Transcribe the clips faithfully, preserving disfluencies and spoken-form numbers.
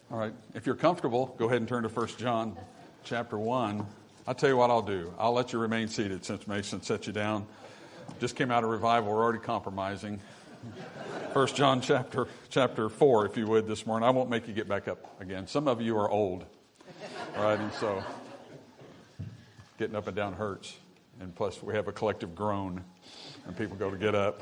All right, if you're comfortable, go ahead and turn to First John chapter one. I'll tell you what I'll do. I'll let you remain seated since Mason set you down. Just came out of revival. We're already compromising. First John chapter chapter four, if you would, this morning. I won't make you get back up again. Some of you are old, all right, and so getting up and down hurts. And plus, we have a collective groan, and people go to get up.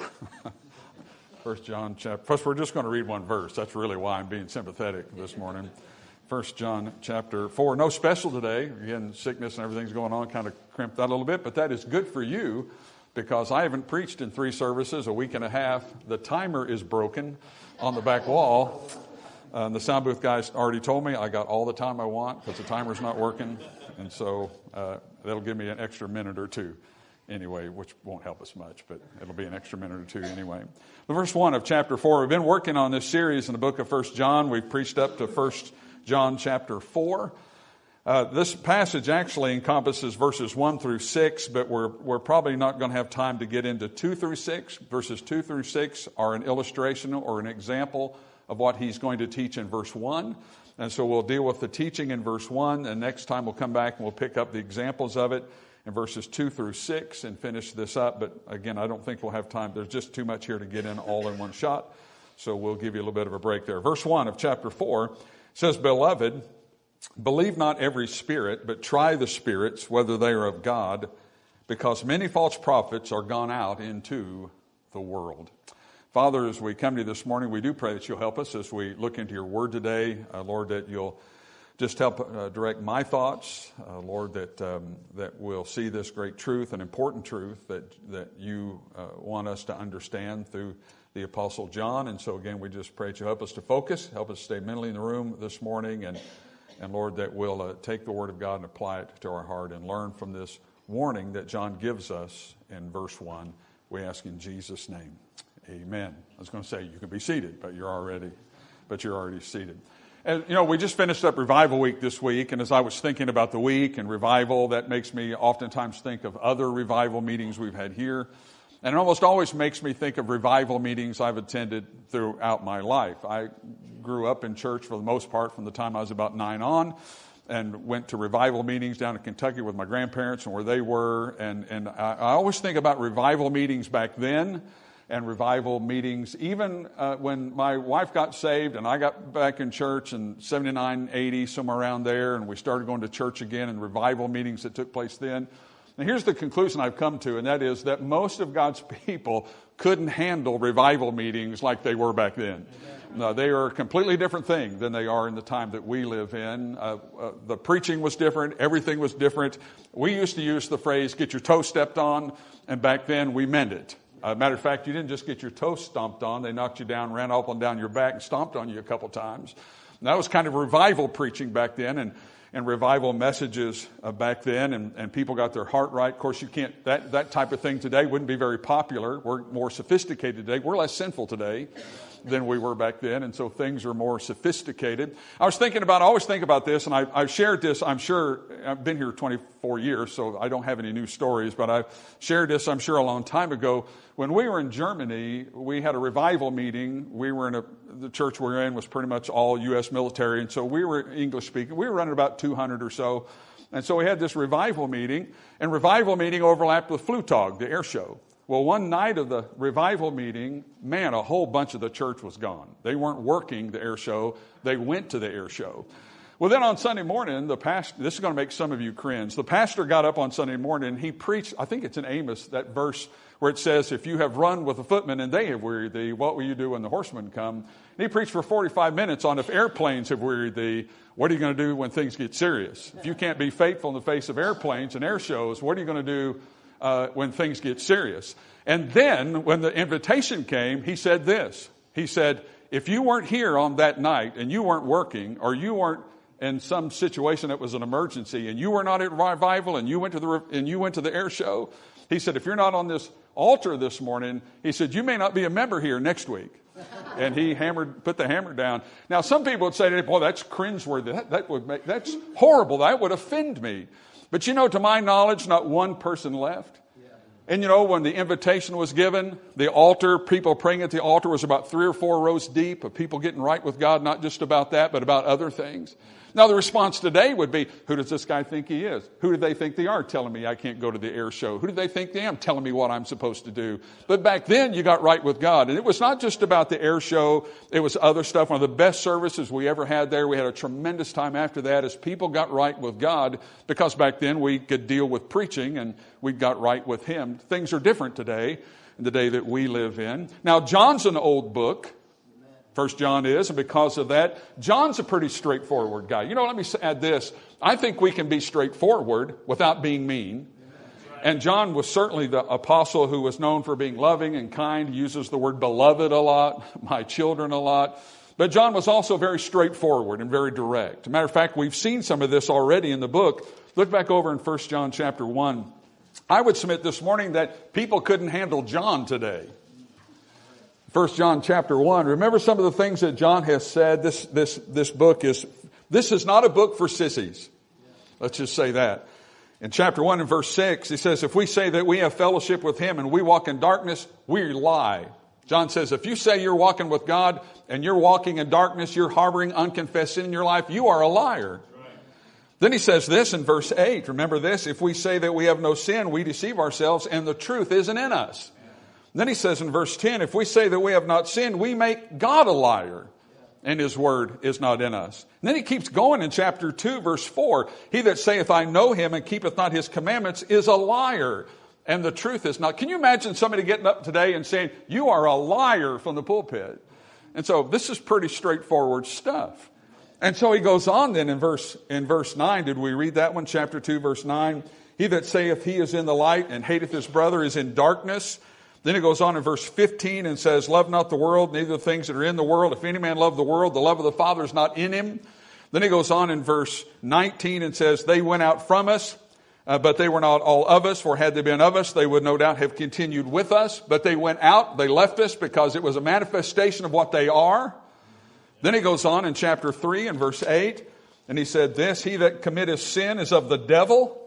First John chapter. First, we're just going to read one verse. That's really why I'm being sympathetic this morning. First John chapter four. No special today. Again, sickness and everything's going on, kind of crimped that a little bit, but that is good for you because I haven't preached in three services, a week and a half. The timer is broken on the back wall. Uh, the sound booth guys already told me I got all the time I want because the timer's not working, and so uh, that'll give me an extra minute or two. Anyway, which won't help us much, but it'll be an extra minute or two anyway. The verse one of chapter four. We've been working on this series in the book of First John. We've preached up to First John chapter four. Uh, this passage actually encompasses verses one through six, but we're we're probably not going to have time to get into two through six. Verses two through six are an illustration or an example of what he's going to teach in verse one. And so we'll deal with the teaching in verse one, and next time we'll come back and we'll pick up the examples of it in verses two through six and finish this up. But again, I don't think we'll have time. There's just too much here to get in all in one shot. So we'll give you a little bit of a break there. Verse one of chapter four says, "Beloved, believe not every spirit, but try the spirits, whether they are of God, because many false prophets are gone out into the world." Father, as we come to you this morning, we do pray that you'll help us as we look into your word today. Uh, Lord, that you'll just help uh, direct my thoughts, uh, Lord, that um, that we'll see this great truth, an important truth that that you uh, want us to understand through the Apostle John. And so again, we just pray that you help us to focus, help us stay mentally in the room this morning, and and Lord, that we'll uh, take the Word of God and apply it to our heart and learn from this warning that John gives us in verse one. We ask in Jesus' name, amen. I was going to say you can be seated, but you're already, but you're already seated. And, you know, we just finished up Revival Week this week, and as I was thinking about the week and revival, that makes me oftentimes think of other revival meetings we've had here. And it almost always makes me think of revival meetings I've attended throughout my life. I grew up in church for the most part from the time I was about nine on, and went to revival meetings down in Kentucky with my grandparents and where they were. And, and I, I always think about revival meetings back then, and revival meetings, even uh, when my wife got saved and I got back in church in seventy-nine, eighty, somewhere around there, and we started going to church again, and revival meetings that took place then. And here's the conclusion I've come to, and that is that most of God's people couldn't handle revival meetings like they were back then. No, they are a completely different thing than they are in the time that we live in. Uh, uh, the preaching was different. Everything was different. We used to use the phrase, get your toe stepped on, and back then we meant it. Uh, matter of fact, you didn't just get your toes stomped on. They knocked you down, ran up and down your back, and stomped on you a couple times. And that was kind of revival preaching back then, and, and revival messages uh, back then, and, and people got their heart right. Of course, you can't, that, that type of thing today wouldn't be very popular. We're more sophisticated today. We're less sinful today than we were back then, and so things are more sophisticated. I was thinking about, I always think about this, and I, I've shared this, I'm sure, I've been here twenty-four years, so I don't have any new stories, but I've shared this, I'm sure, a long time ago. When we were in Germany, we had a revival meeting. We were in a, the church we were in was pretty much all U S military, and so we were English speaking. We were running about two hundred or so, and so we had this revival meeting, and revival meeting overlapped with Flugtag, the air show. Well, one night of the revival meeting, man, a whole bunch of the church was gone. They weren't working the air show. They went to the air show. Well, then on Sunday morning, the pastor, this is going to make some of you cringe. The pastor got up on Sunday morning and he preached, I think it's in Amos, that verse where it says, if you have run with the footmen and they have wearied thee, what will you do when the horsemen come? And he preached for forty-five minutes on if airplanes have wearied thee, what are you going to do when things get serious? If you can't be faithful in the face of airplanes and air shows, what are you going to do Uh, when things get serious? And then when the invitation came, he said this. He said, if you weren't here on that night and you weren't working, or you weren't in some situation that was an emergency, and you were not at revival, and you went to the and you went to the air show, he said, if you're not on this altar this morning, he said, you may not be a member here next week. And he hammered, put the hammer down. Now, some people would say, boy, that's cringeworthy. That, that would make, that's horrible. That would offend me. But you know, to my knowledge, not one person left. And you know, when the invitation was given, the altar, people praying at the altar was about three or four rows deep of people getting right with God, not just about that, but about other things. Now, the response today would be, who does this guy think he is? Who do they think they are telling me I can't go to the air show? Who do they think they am telling me what I'm supposed to do? But back then, you got right with God. And it was not just about the air show. It was other stuff. One of the best services we ever had there. We had a tremendous time after that as people got right with God, because back then we could deal with preaching and we got right with Him. Things are different today, in the day that we live in. Now, John's an old book. First John is, and because of that, John's a pretty straightforward guy. You know, let me add this. I think we can be straightforward without being mean. And John was certainly the apostle who was known for being loving and kind. He uses the word beloved a lot, my children a lot. But John was also very straightforward and very direct. As a matter of fact, we've seen some of this already in the book. Look back over in First John chapter one. I would submit this morning that people couldn't handle John today. First John chapter one. Remember some of the things that John has said. This, this, this book is, this is not a book for sissies. Let's just say that. In chapter one and verse six, he says, if we say that we have fellowship with Him and we walk in darkness, we lie. John says, if you say you're walking with God and you're walking in darkness, you're harboring unconfessed sin in your life, you are a liar. Then he says this in verse eight. Remember this, if we say that we have no sin, we deceive ourselves and the truth isn't in us. Then he says in verse ten, if we say that we have not sinned, we make God a liar, and His word is not in us. And then he keeps going in chapter two, verse four. He that saith, I know Him, and keepeth not His commandments, is a liar, and the truth is not. Can you imagine somebody getting up today and saying, you are a liar from the pulpit? And so this is pretty straightforward stuff. And so he goes on then in verse, in verse nine. Did we read that one? Chapter two, verse nine. He that saith he is in the light and hateth his brother is in darkness. Then it goes on in verse fifteen and says, love not the world, neither the things that are in the world. If any man love the world, the love of the Father is not in him. Then he goes on in verse nineteen and says, they went out from us, uh, but they were not all of us. For had they been of us, they would no doubt have continued with us. But they went out, they left us because it was a manifestation of what they are. Then he goes on in chapter three and verse eight, and he said this, he that committeth sin is of the devil.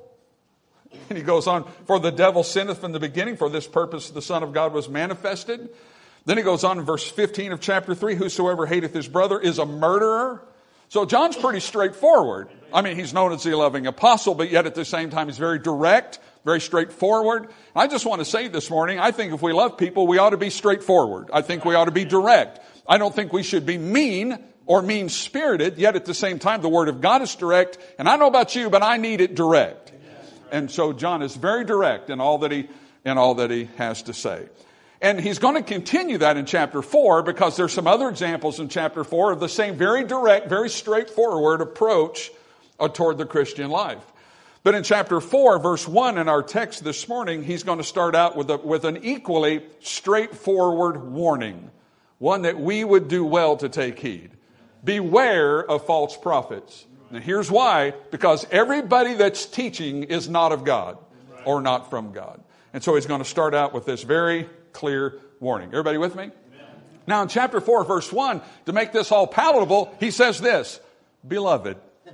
And he goes on, for the devil sinneth from the beginning, for this purpose the Son of God was manifested. Then he goes on in verse fifteen of chapter three, whosoever hateth his brother is a murderer. So John's pretty straightforward. I mean, he's known as the loving apostle, but yet at the same time he's very direct, very straightforward. I just want to say this morning, I think if we love people, we ought to be straightforward. I think we ought to be direct. I don't think we should be mean or mean-spirited, yet at the same time the Word of God is direct. And I don't know about you, but I need it direct. And so John is very direct in all that he, in all that he has to say. And he's going to continue that in chapter four, because there's some other examples in chapter four of the same very direct, very straightforward approach uh, toward the Christian life. But in chapter four, verse one in our text this morning, he's going to start out with, a, with an equally straightforward warning. One that we would do well to take heed. Beware of false prophets. Now here's why, because everybody that's teaching is not of God or not from God. And so he's going to start out with this very clear warning. Everybody with me? Amen. Now in chapter four, verse one, to make this all palatable, he says this, beloved.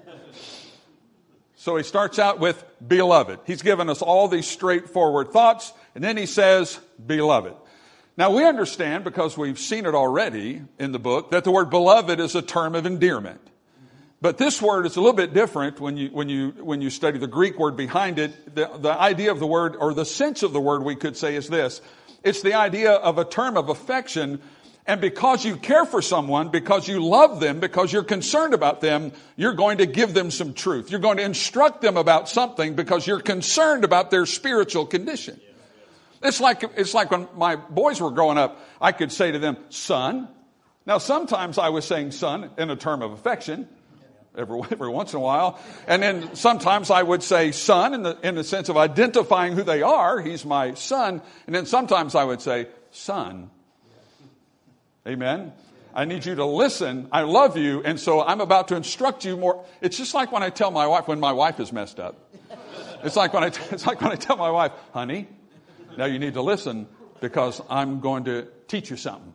So he starts out with beloved. He's given us all these straightforward thoughts, and then he says, beloved. Now we understand, because we've seen it already in the book, that the word beloved is a term of endearment. But this word is a little bit different when you, when you, when you study the Greek word behind it. The, the idea of the word, or the sense of the word, we could say, is this. It's the idea of a term of affection. And because you care for someone, because you love them, because you're concerned about them, you're going to give them some truth. You're going to instruct them about something because you're concerned about their spiritual condition. It's like, it's like when my boys were growing up, I could say to them, son. Now, sometimes I was saying son in a term of affection. Every, every once in a while. And then sometimes I would say son in the, in the sense of identifying who they are. He's my son. And then sometimes I would say son. Amen. I need you to listen. I love you. And so I'm about to instruct you more. It's just like when I tell my wife, when my wife is messed up. It's like when I, it's like when I tell my wife, honey, now you need to listen because I'm going to teach you something.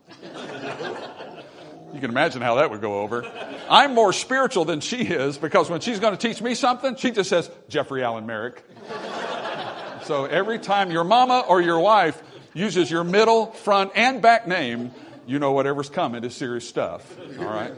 You can imagine how that would go over. I'm more spiritual than she is, because when she's going to teach me something, she just says, Jeffrey Allen Merrick. So every time your mama or your wife uses your middle, front, and back name, you know whatever's coming is serious stuff. All right?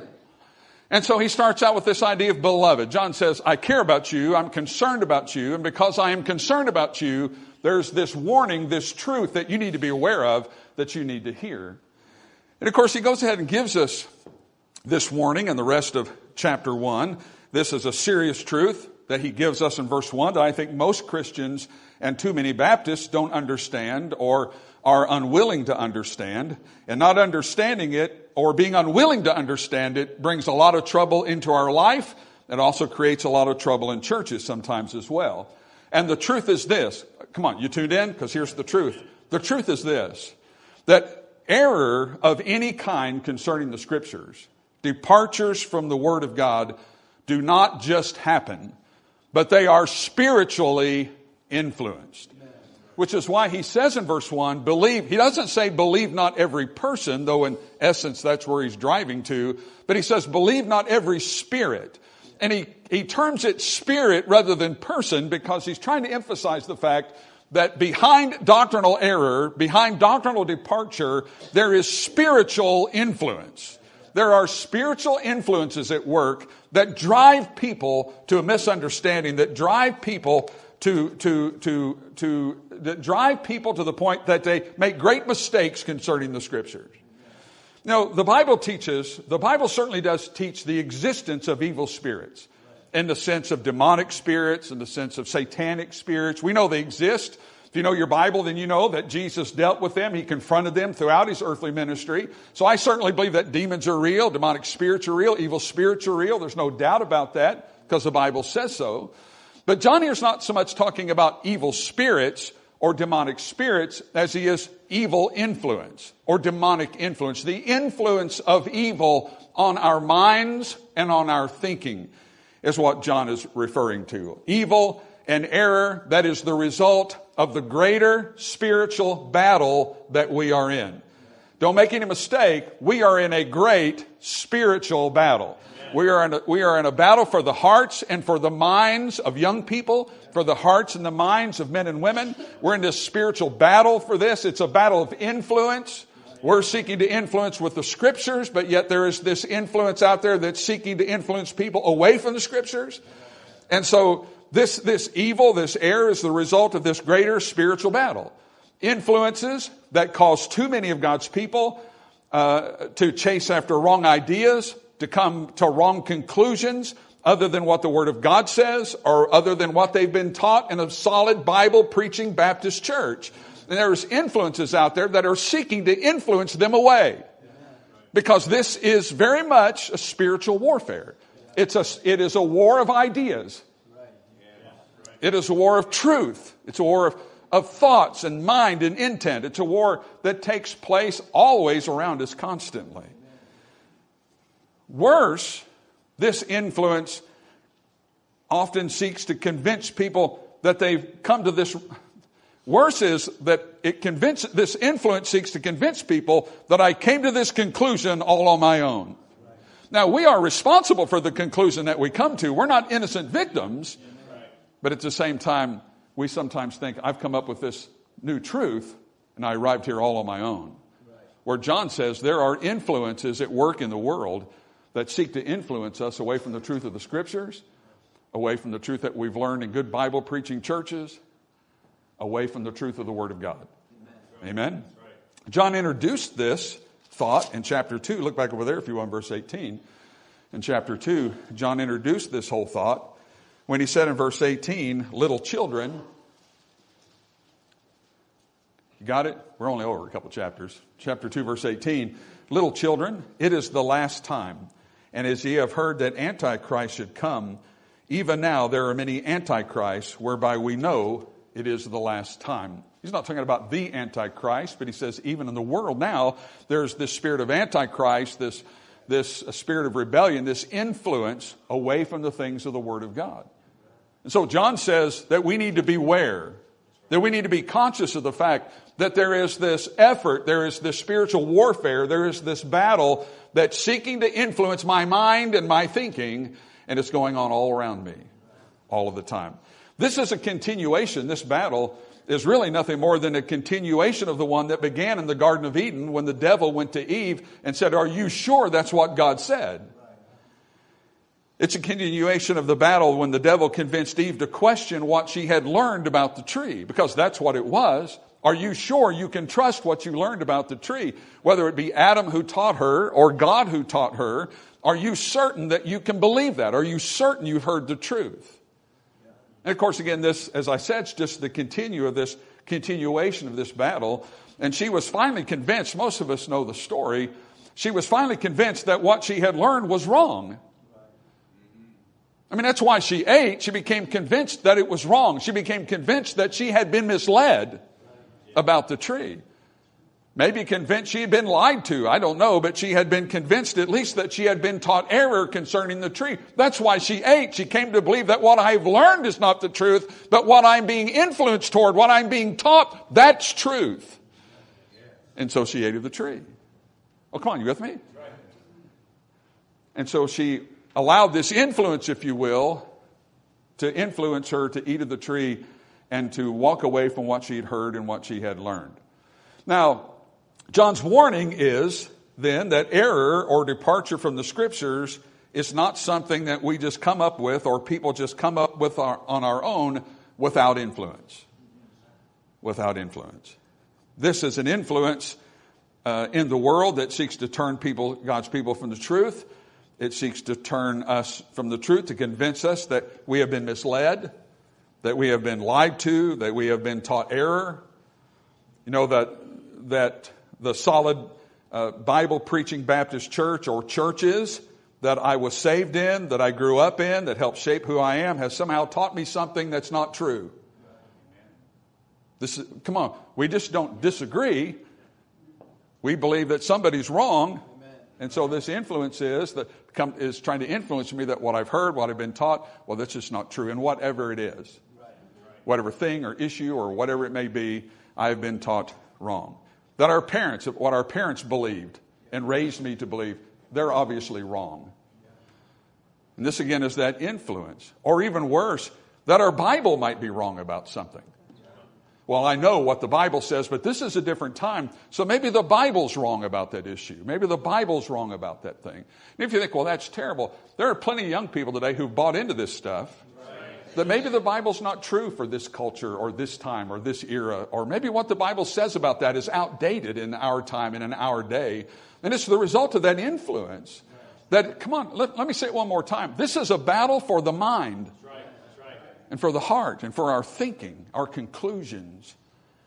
And so he starts out with this idea of beloved. John says, I care about you. I'm concerned about you. And because I am concerned about you, there's this warning, this truth that you need to be aware of, that you need to hear. And of course, he goes ahead and gives us this warning in the rest of chapter one. This is a serious truth that he gives us in verse one that I think most Christians and too many Baptists don't understand or are unwilling to understand. And not understanding it or being unwilling to understand it brings a lot of trouble into our life. It also creates a lot of trouble in churches sometimes as well. And the truth is this. Come on, you tuned in? Because here's the truth. The truth is this, that error of any kind concerning the Scriptures, departures from the Word of God, do not just happen, but they are spiritually influenced. Which is why he says in verse one, believe. He doesn't say believe not every person, though in essence that's where he's driving to. But he says believe not every spirit. And he, he terms it spirit rather than person because he's trying to emphasize the fact that behind doctrinal error, behind doctrinal departure, there is spiritual influence. There are spiritual influences at work that drive people to a misunderstanding, that drive people to, to, to, to, that drive people to the point that they make great mistakes concerning the Scriptures. Now, the Bible teaches, the Bible certainly does teach the existence of evil spirits in the sense of demonic spirits, in the sense of satanic spirits. We know they exist. If you know your Bible, then you know that Jesus dealt with them. He confronted them throughout his earthly ministry. So I certainly believe that demons are real, demonic spirits are real, evil spirits are real. There's no doubt about that because the Bible says so. But John here's not so much talking about evil spirits or demonic spirits as he is evil influence or demonic influence. The influence of evil on our minds and on our thinking is what John is referring to. Evil and error that is the result of the greater spiritual battle that we are in. Don't make any mistake, we are in a great spiritual battle. We are in a, we are in a battle for the hearts and for the minds of young people, for the hearts and the minds of men and women. We're in this spiritual battle for this. It's a battle of influence. We're seeking to influence with the Scriptures, but yet there is this influence out there that's seeking to influence people away from the Scriptures. And so this, this evil, this error is the result of this greater spiritual battle. Influences that cause too many of God's people uh, to chase after wrong ideas, to come to wrong conclusions other than what the Word of God says or other than what they've been taught in a solid Bible-preaching Baptist church. And there's influences out there that are seeking to influence them away. Because this is very much a spiritual warfare. It's a, it is a war of ideas. It is a war of truth. It's a war of, of thoughts and mind and intent. It's a war that takes place always around us constantly. Worse, this influence often seeks to convince people that they've come to this. Worse is that it convince, this influence seeks to convince people that I came to this conclusion all on my own. Now, we are responsible for the conclusion that we come to. We're not innocent victims. But at the same time, we sometimes think, I've come up with this new truth, and I arrived here all on my own. Where John says there are influences at work in the world that seek to influence us away from the truth of the Scriptures, away from the truth that we've learned in good Bible preaching churches, away from the truth of the Word of God. Amen? Amen? John introduced this thought in chapter two. Look back over there if you want, verse eighteen. In chapter two, John introduced this whole thought when he said in verse eighteen, little children. You got it? We're only over a couple chapters. Chapter two, verse eighteen. Little children, it is the last time. And as ye have heard that Antichrist should come, even now there are many Antichrists, whereby we know it is the last time. He's not talking about the Antichrist, but he says even in the world now, there's this spirit of Antichrist, this, this spirit of rebellion, this influence away from the things of the Word of God. And so John says that we need to beware, that we need to be conscious of the fact that there is this effort, there is this spiritual warfare, there is this battle that's seeking to influence my mind and my thinking, and it's going on all around me all of the time. This is a continuation, this battle is really nothing more than a continuation of the one that began in the Garden of Eden when the devil went to Eve and said, "Are you sure that's what God said?" It's a continuation of the battle when the devil convinced Eve to question what she had learned about the tree, because that's what it was. Are you sure you can trust what you learned about the tree? Whether it be Adam who taught her or God who taught her, are you certain that you can believe that? Are you certain you've heard the truth? And of course, again, this, as I said, is just the continue of this continuation of this battle. And she was finally convinced, most of us know the story, she was finally convinced that what she had learned was wrong. I mean, that's why she ate. She became convinced that it was wrong. She became convinced that she had been misled about the tree. Maybe convinced she had been lied to. I don't know, but she had been convinced at least that she had been taught error concerning the tree. That's why she ate. She came to believe that what I've learned is not the truth, but what I'm being influenced toward, what I'm being taught, that's truth. And so she ate of the tree. Oh, come on, you with me? And so she allowed this influence, if you will, to influence her to eat of the tree and to walk away from what she had heard and what she had learned. Now, John's warning is then that error or departure from the Scriptures is not something that we just come up with or people just come up with our, on our own without influence. Without influence. This is an influence uh, in the world that seeks to turn people, God's people from the truth. It seeks to turn us from the truth, to convince us that we have been misled, that we have been lied to, that we have been taught error. You know, that that the solid uh, Bible-preaching Baptist church or churches that I was saved in, that I grew up in, that helped shape who I am, has somehow taught me something that's not true. This is, come on, we just don't disagree. We believe that somebody's wrong. And so this influence is that come, is trying to influence me that what I've heard, what I've been taught, well, that's just not true. And whatever it is, whatever thing or issue or whatever it may be, I have been taught wrong. That our parents, what our parents believed and raised me to believe, they're obviously wrong. And this again is that influence. Or even worse, that our Bible might be wrong about something. Well, I know what the Bible says, but this is a different time. So maybe the Bible's wrong about that issue. Maybe the Bible's wrong about that thing. And if you think, well, that's terrible. There are plenty of young people today who've bought into this stuff. That maybe the Bible's not true for this culture or this time or this era. Or maybe what the Bible says about that is outdated in our time and in our day. And it's the result of that influence. That, come on, let, let me say it one more time. This is a battle for the mind. And for the heart, and for our thinking, our conclusions.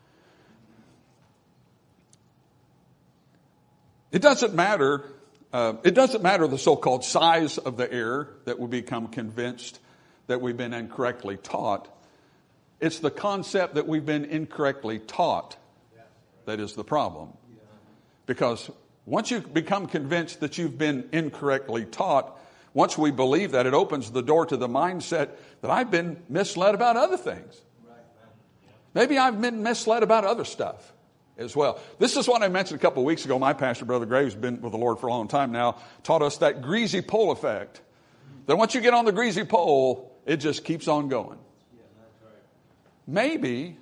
It doesn't matter, uh, it doesn't matter the so-called size of the error that we become convinced that we've been incorrectly taught. It's the concept that we've been incorrectly taught that is the problem. Because once you become convinced that you've been incorrectly taught, once we believe that, it opens the door to the mindset that I've been misled about other things. Maybe I've been misled about other stuff as well. This is what I mentioned a couple of weeks ago. My pastor, Brother Gray, who's been with the Lord for a long time now, taught us that greasy pole effect. That once you get on the greasy pole, it just keeps on going. Maybe,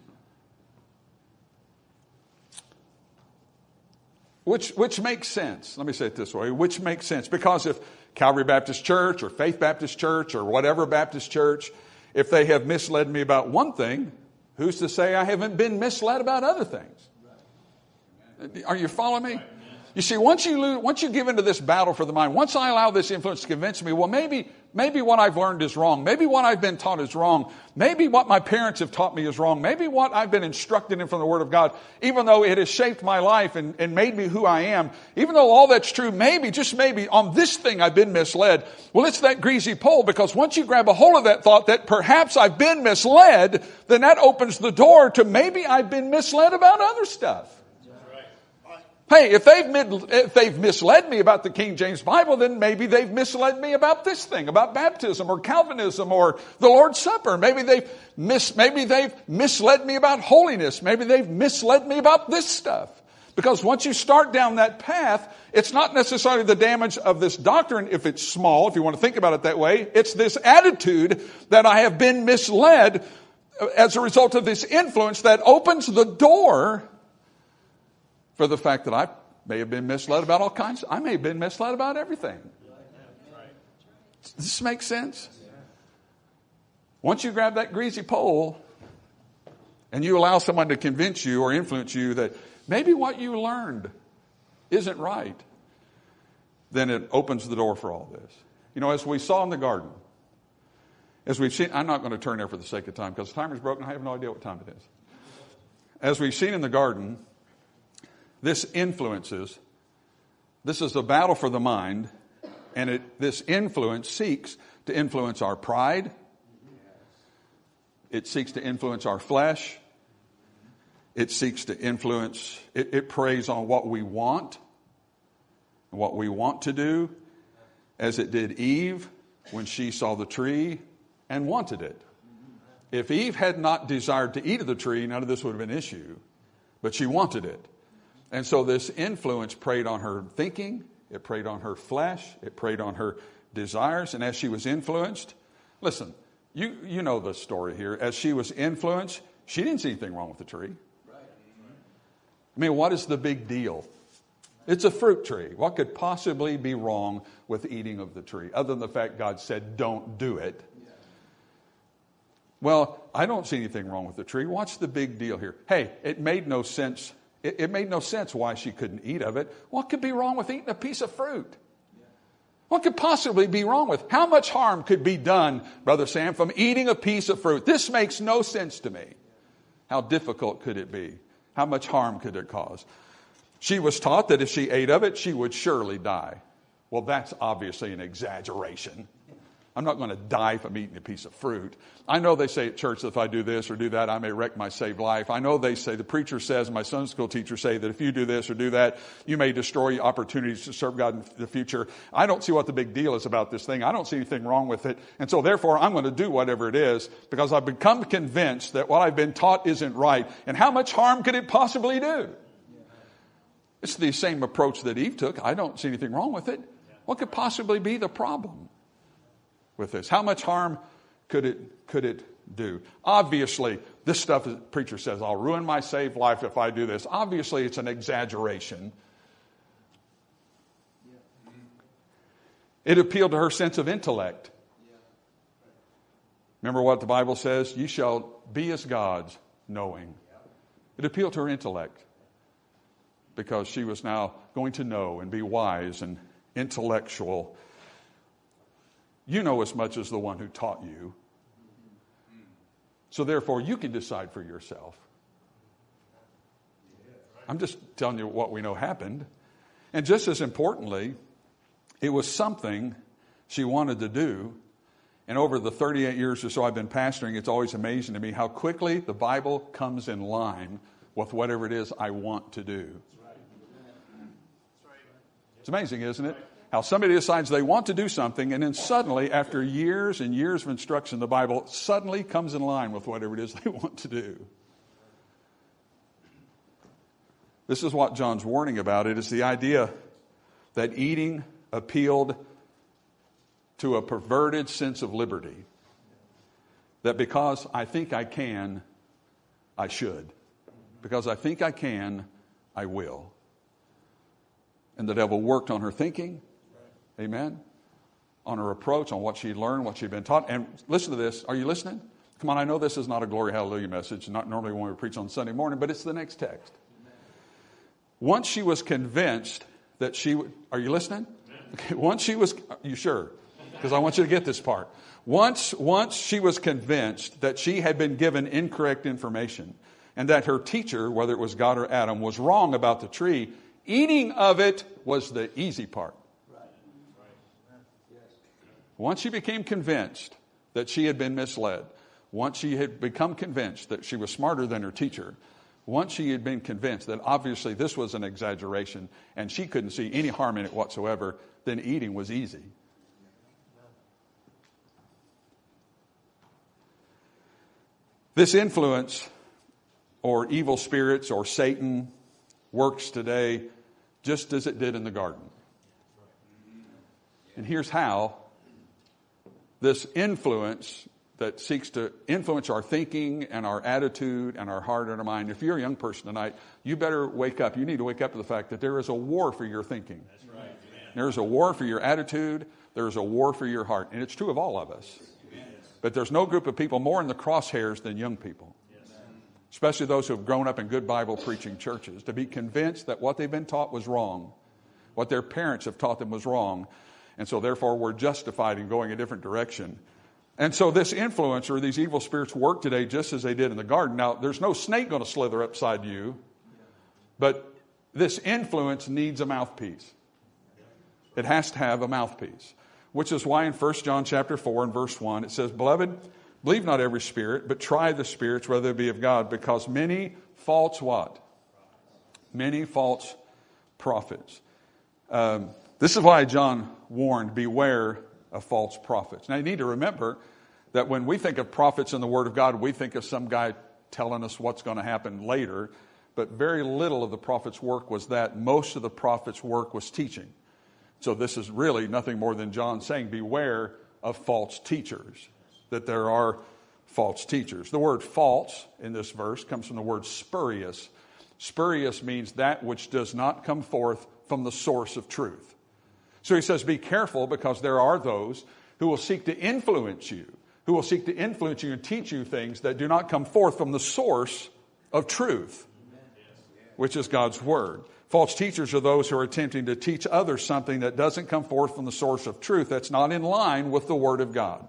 which, which makes sense. Let me say it this way, which makes sense. Because if Calvary Baptist Church or Faith Baptist Church or whatever Baptist church, if they have misled me about one thing, who's to say I haven't been misled about other things? Are you following me? You see, once you lose, once you give into this battle for the mind, once I allow this influence to convince me, well, maybe, maybe what I've learned is wrong. Maybe what I've been taught is wrong. Maybe what my parents have taught me is wrong. Maybe what I've been instructed in from the Word of God, even though it has shaped my life and, and made me who I am, even though all that's true, maybe, just maybe, on this thing I've been misled. Well, it's that greasy pole, because once you grab a hold of that thought that perhaps I've been misled, then that opens the door to maybe I've been misled about other stuff. Hey, if they've, mid, if they've misled me about the King James Bible, then maybe they've misled me about this thing, about baptism or Calvinism or the Lord's Supper. Maybe they've, mis, maybe they've misled me about holiness. Maybe they've misled me about this stuff. Because once you start down that path, it's not necessarily the damage of this doctrine if it's small, if you want to think about it that way. It's this attitude that I have been misled as a result of this influence that opens the door for the fact that I may have been misled about all kinds. I may have been misled about everything. Does this make sense? Once you grab that greasy pole and you allow someone to convince you or influence you that maybe what you learned isn't right, then it opens the door for all this. You know, as we saw in the garden, as we've seen, I'm not going to turn there for the sake of time because the timer's broken. I have no idea what time it is. As we've seen in the garden, this influences, this is a battle for the mind, and it, this influence seeks to influence our pride. It seeks to influence our flesh. It seeks to influence, it, it preys on what we want, what we want to do, as it did Eve when she saw the tree and wanted it. If Eve had not desired to eat of the tree, none of this would have been an issue, but she wanted it. And so this influence preyed on her thinking, it preyed on her flesh, it preyed on her desires, and as she was influenced, listen, you, you know the story here, as she was influenced, she didn't see anything wrong with the tree. I mean, what is the big deal? It's a fruit tree. What could possibly be wrong with eating of the tree, other than the fact God said, don't do it? Well, I don't see anything wrong with the tree. What's the big deal here? Hey, it made no sense. It, it made no sense why she couldn't eat of it. What could be wrong with eating a piece of fruit? What could possibly be wrong with? How much harm could be done, Brother Sam, from eating a piece of fruit? This makes no sense to me. How difficult could it be? How much harm could it cause? She was taught that if she ate of it, she would surely die. Well, that's obviously an exaggeration. I'm not going to die from eating a piece of fruit. I know they say at church that if I do this or do that, I may wreck my saved life. I know they say, the preacher says, my Sunday school teacher say that if you do this or do that, you may destroy opportunities to serve God in the future. I don't see what the big deal is about this thing. I don't see anything wrong with it. And so therefore, I'm going to do whatever it is because I've become convinced that what I've been taught isn't right. And how much harm could it possibly do? It's the same approach that Eve took. I don't see anything wrong with it. What could possibly be the problem with this? How much harm could it could it do? Obviously, this stuff, the preacher says, I'll ruin my saved life if I do this. Obviously, it's an exaggeration. It appealed to her sense of intellect. Remember what the Bible says? You shall be as gods, knowing. It appealed to her intellect because she was now going to know and be wise and intellectual. You know as much as the one who taught you. So therefore, you can decide for yourself. I'm just telling you what we know happened. And just as importantly, it was something she wanted to do. And over the thirty-eight years or so I've been pastoring, it's always amazing to me how quickly the Bible comes in line with whatever it is I want to do. It's amazing, isn't it? How somebody decides they want to do something, and then suddenly, after years and years of instruction, the Bible suddenly comes in line with whatever it is they want to do. This is what John's warning about. It is the idea that eating appealed to a perverted sense of liberty. That because I think I can, I should. Because I think I can, I will. And the devil worked on her thinking. Amen. On her approach, on what she'd learned, what she'd been taught. And listen to this. Are you listening? Come on, I know this is not a glory hallelujah message, not normally when we preach on Sunday morning, but it's the next text. Once she was convinced that she would, are you listening? Okay, once she was, are you sure? Because I want you to get this part. Once, once she was convinced that she had been given incorrect information and that her teacher, whether it was God or Adam, was wrong about the tree, eating of it was the easy part. Once she became convinced that she had been misled, once she had become convinced that she was smarter than her teacher, once she had been convinced that obviously this was an exaggeration and she couldn't see any harm in it whatsoever, then eating was easy. This influence, or evil spirits, or Satan, works today just as it did in the garden. And here's how. This influence that seeks to influence our thinking and our attitude and our heart and our mind. If you're a young person tonight, you better wake up. You need to wake up to the fact that there is a war for your thinking. That's right. There's a war for your attitude. There's a war for your heart. And it's true of all of us. Amen. But there's no group of people more in the crosshairs than young people. Yes. Especially those who have grown up in good Bible preaching churches, to be convinced that what they've been taught was wrong. What their parents have taught them was wrong. And so therefore we're justified in going a different direction. And so this influence or these evil spirits work today just as they did in the garden. Now, there's no snake going to slither upside you, but this influence needs a mouthpiece. It has to have a mouthpiece, which is why in First John chapter four and verse one, it says, Beloved, believe not every spirit, but try the spirits whether they be of God, because many false what? Many false prophets. Um, this is why John warned, beware of false prophets. Now you need to remember that when we think of prophets in the Word of God, we think of some guy telling us what's going to happen later, but very little of the prophet's work was that. Most of the prophet's work was teaching. So this is really nothing more than John saying, beware of false teachers, that there are false teachers. The word false in this verse comes from the word spurious. Spurious means that which does not come forth from the source of truth. So he says, be careful, because there are those who will seek to influence you, who will seek to influence you and teach you things that do not come forth from the source of truth, which is God's Word. False teachers are those who are attempting to teach others something that doesn't come forth from the source of truth, that's not in line with the Word of God.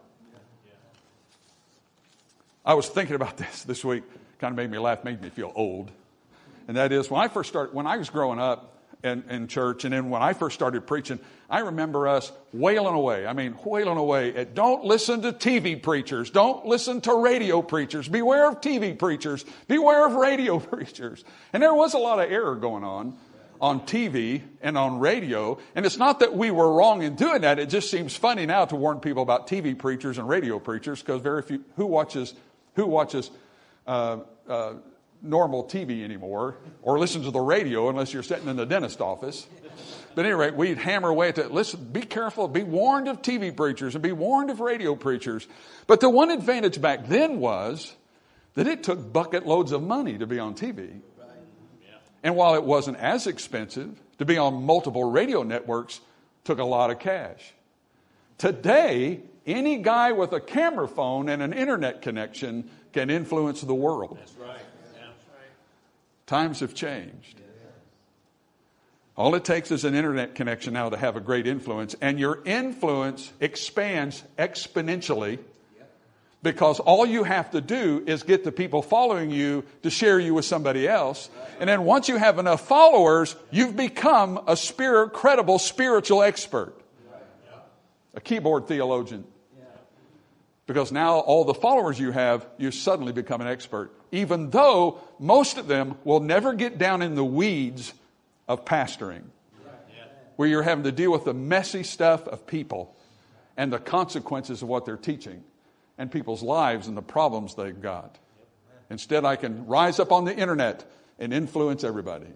I was thinking about this this week. Kind of made me laugh, made me feel old. And that is, when I first started, when I was growing up, In, in church, and then when I first started preaching, I remember us wailing away. I mean, wailing away at, don't listen to T V preachers. Don't listen to radio preachers. Beware of T V preachers. Beware of radio preachers. And there was a lot of error going on on T V and on radio. And it's not that we were wrong in doing that. It just seems funny now to warn people about T V preachers and radio preachers, because very few, who watches, who watches, uh, uh, normal T V anymore, or listen to the radio unless you're sitting in the dentist office. But at any rate, we'd hammer away at that. Listen, be careful, be warned of T V preachers and be warned of radio preachers. But the one advantage back then was that it took bucket loads of money to be on T V. And while it wasn't as expensive, to be on multiple radio networks took a lot of cash. Today, any guy with a camera phone and an internet connection can influence the world. That's right. Times have changed. All it takes is an internet connection now to have a great influence. And your influence expands exponentially, because all you have to do is get the people following you to share you with somebody else. And then once you have enough followers, you've become a spirit, credible spiritual expert. A keyboard theologian. Because now all the followers you have, you suddenly become an expert. Even though most of them will never get down in the weeds of pastoring, where you're having to deal with the messy stuff of people and the consequences of what they're teaching and people's lives and the problems they've got. Instead, I can rise up on the internet and influence everybody.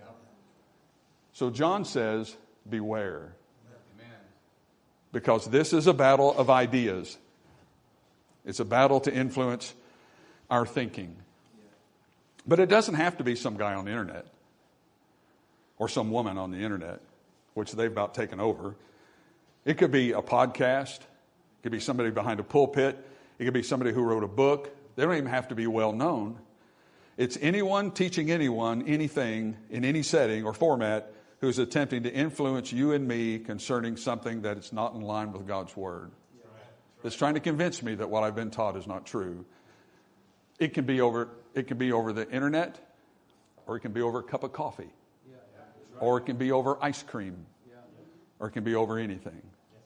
So John says, beware. Because this is a battle of ideas. It's a battle to influence our thinking. But it doesn't have to be some guy on the internet or some woman on the internet, which they've about taken over. It could be a podcast. It could be somebody behind a pulpit. It could be somebody who wrote a book. They don't even have to be well known. It's anyone teaching anyone anything in any setting or format who's attempting to influence you and me concerning something that is not in line with God's Word. That's trying to convince me that what I've been taught is not true. It can be over, it can be over the internet, or it can be over a cup of coffee, or it can be over ice cream, or it can be over anything.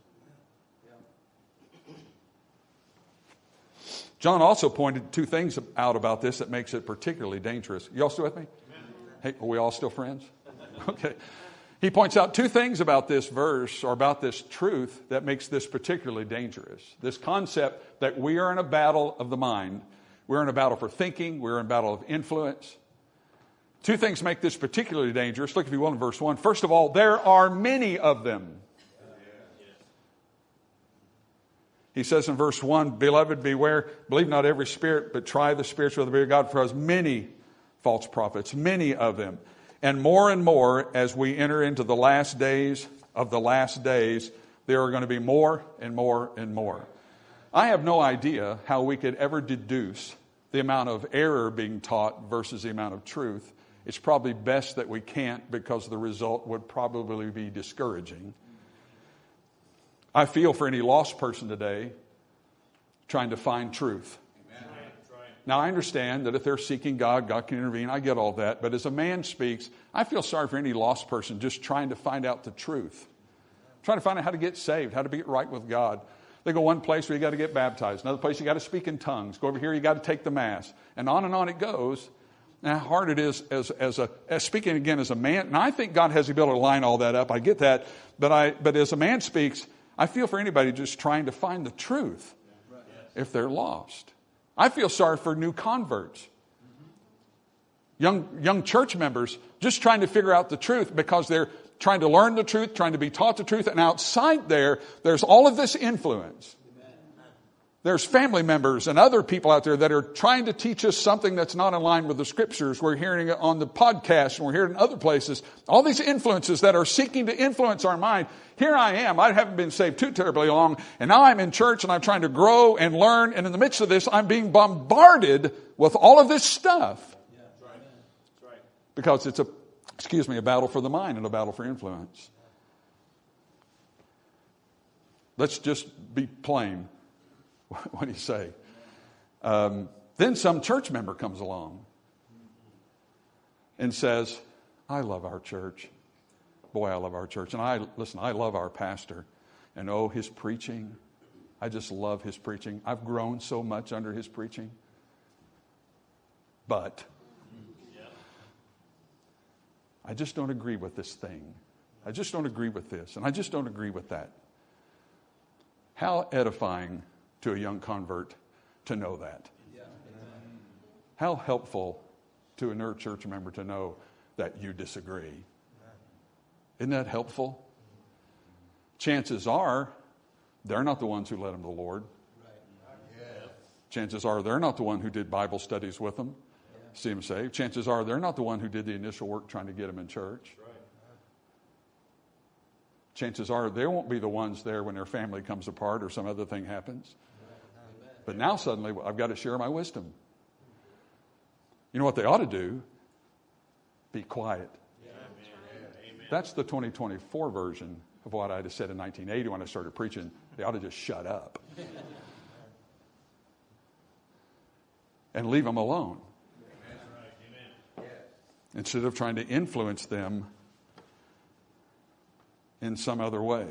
John also pointed two things out about this that makes it particularly dangerous. Y'all still with me? Hey, are we all still friends? Okay. He points out two things about this verse, or about this truth, that makes this particularly dangerous. This concept that we are in a battle of the mind. We're in a battle for thinking. We're in a battle of influence. Two things make this particularly dangerous. Look, if you will, in verse one. First of all, there are many of them. He says in verse one, beloved, beware, believe not every spirit, but try the spirits whether they be of God, for as many false prophets, many of them. And more and more, as we enter into the last days of the last days, there are going to be more and more and more. I have no idea how we could ever deduce the amount of error being taught versus the amount of truth. It's probably best that we can't, because the result would probably be discouraging. I feel for any lost person today trying to find truth. Amen. Now, I understand that if they're seeking God, God can intervene. I get all that. But as a man speaks, I feel sorry for any lost person just trying to find out the truth. Trying to find out how to get saved, how to get right with God. They go one place where you got to get baptized. Another place you got to speak in tongues. Go over here, you got to take the Mass. And on and on it goes. And how hard it is as, as a, as speaking again as a man. And I think God has the ability to line all that up. I get that. But I, but as a man speaks, I feel for anybody just trying to find the truth if they're lost. I feel sorry for new converts. Young, young church members just trying to figure out the truth because they're trying to learn the truth, trying to be taught the truth. And outside there, there's all of this influence. There's family members and other people out there that are trying to teach us something that's not in line with the scriptures. We're hearing it on the podcast and we're hearing it in other places. All these influences that are seeking to influence our mind. Here I am. I haven't been saved too terribly long. And now I'm in church and I'm trying to grow and learn. And in the midst of this, I'm being bombarded with all of this stuff. Yeah, that's right. That's right. Because it's a, excuse me, a battle for the mind and a battle for influence. Let's just be plain. What do you say? Um, then some church member comes along and says, I love our church. Boy, I love our church. And I, listen, I love our pastor. And oh, his preaching. I just love his preaching. I've grown so much under his preaching. But I just don't agree with this thing. I just don't agree with this. And I just don't agree with that. How edifying to a young convert to know that. Yeah. How helpful to a nerd church member to know that you disagree. Isn't that helpful? Chances are they're not the ones who led them to the Lord. Right. Yeah. Chances are they're not the one who did Bible studies with them, yeah. see them saved. Chances are they're not the one who did the initial work trying to get them in church. Right. Chances are they won't be the ones there when their family comes apart or some other thing happens. But now suddenly I've got to share my wisdom. You know what they ought to do? Be quiet. Yeah, amen. That's the twenty twenty-four version of what I'd have said in nineteen eighty when I started preaching. They ought to just shut up. And leave them alone. Amen. Instead of trying to influence them in some other way.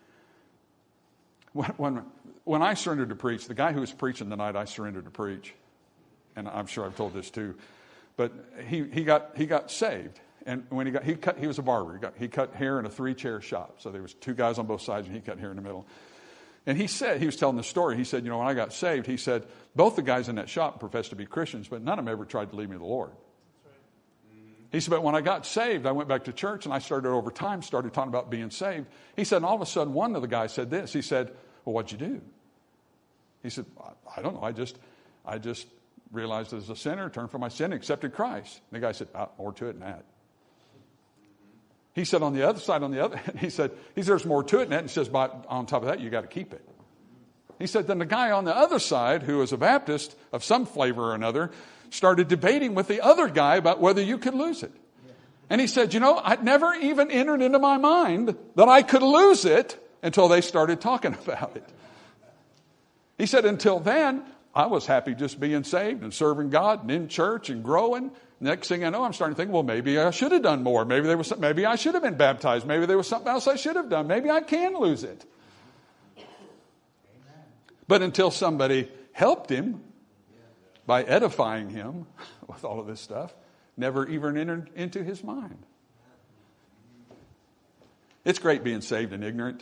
When, when, when I surrendered to preach, the guy who was preaching the night I surrendered to preach, and I'm sure I've told this too, but he, he got he got saved. And when he got he cut he was a barber. He got he cut hair in a three-chair shop. So there was two guys on both sides, and he cut hair in the middle. And he said, he was telling the story. He said, you know, when I got saved, he said, both the guys in that shop professed to be Christians, but none of them ever tried to lead me to the Lord. He said, but when I got saved, I went back to church and I started over time, started talking about being saved. He said, and all of a sudden, one of the guys said this. He said, well, what'd you do? He said, I don't know. I just, I just realized as a sinner, turned from my sin, accepted Christ. And the guy said, ah, more to it than that. He said, on the other side, on the other, he said, he said, there's more to it than that. And he says, but on top of that, you got to keep it. He said, then the guy on the other side, who was a Baptist of some flavor or another, started debating with the other guy about whether you could lose it. And he said, you know, I'd never even entered into my mind that I could lose it until they started talking about it. He said, until then, I was happy just being saved and serving God and in church and growing. Next thing I know, I'm starting to think, well, maybe I should have done more. Maybe there was, maybe I should have been baptized. Maybe there was something else I should have done. Maybe I can lose it. But until somebody helped him by edifying him with all of this stuff, never even entered into his mind. It's great being saved and ignorant.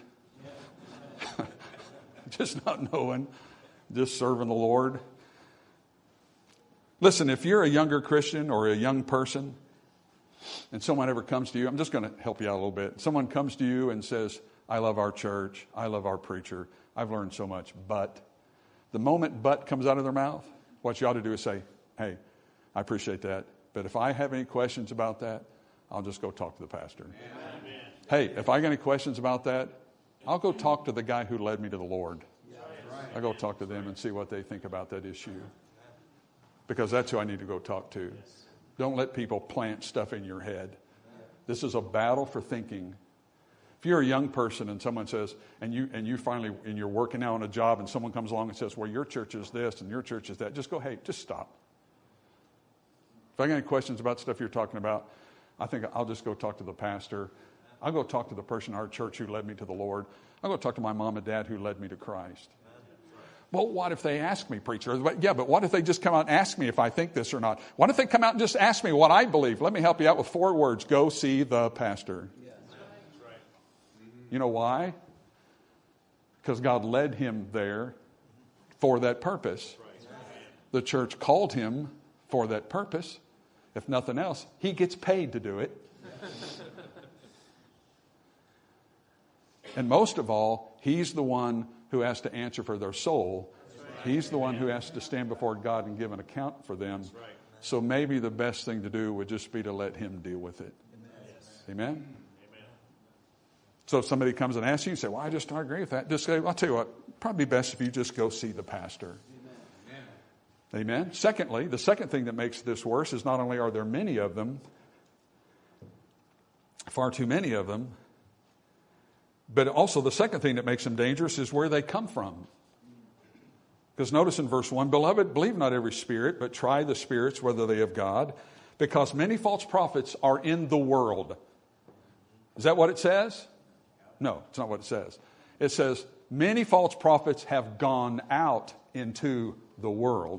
Just not knowing, just serving the Lord. Listen, if you're a younger Christian or a young person and someone ever comes to you, I'm just going to help you out a little bit. Someone comes to you and says, I love our church. I love our preacher. I've learned so much, but the moment but comes out of their mouth, what you ought to do is say, hey, I appreciate that, but if I have any questions about that, I'll just go talk to the pastor. Amen. Hey, if I got any questions about that, I'll go talk to the guy who led me to the Lord. I'll go talk to them and see what they think about that issue. Because that's who I need to go talk to. Don't let people plant stuff in your head. This is a battle for thinking. If you're a young person and someone says, and you and you finally, and you're working out on a job and someone comes along and says, well, your church is this and your church is that, just go, hey, just stop. If I got any questions about stuff you're talking about, I think I'll just go talk to the pastor. I'll go talk to the person in our church who led me to the Lord. I'll go talk to my mom and dad who led me to Christ. Well, what if they ask me, preacher? Yeah, but what if they just come out and ask me if I think this or not? What if they come out and just ask me what I believe? Let me help you out with four words. Go see the pastor. Yes. Right. You know why? Because God led him there for that purpose. Right. The church called him for that purpose. If nothing else, he gets paid to do it. And most of all, he's the one who has to answer for their soul. He's the one who has to stand before God and give an account for them. So maybe the best thing to do would just be to let him deal with it. Amen? Amen. So if somebody comes and asks you, you say, well, I just don't agree with that. Just say, I'll tell you what, probably best if you just go see the pastor. Amen. Amen. Secondly, the second thing that makes this worse is not only are there many of them, far too many of them, but also the second thing that makes them dangerous is where they come from. Because notice in verse one, beloved, believe not every spirit, but try the spirits whether they of God, because many false prophets are in the world. Is that what it says? No, it's not what it says. It says, many false prophets have gone out into the world.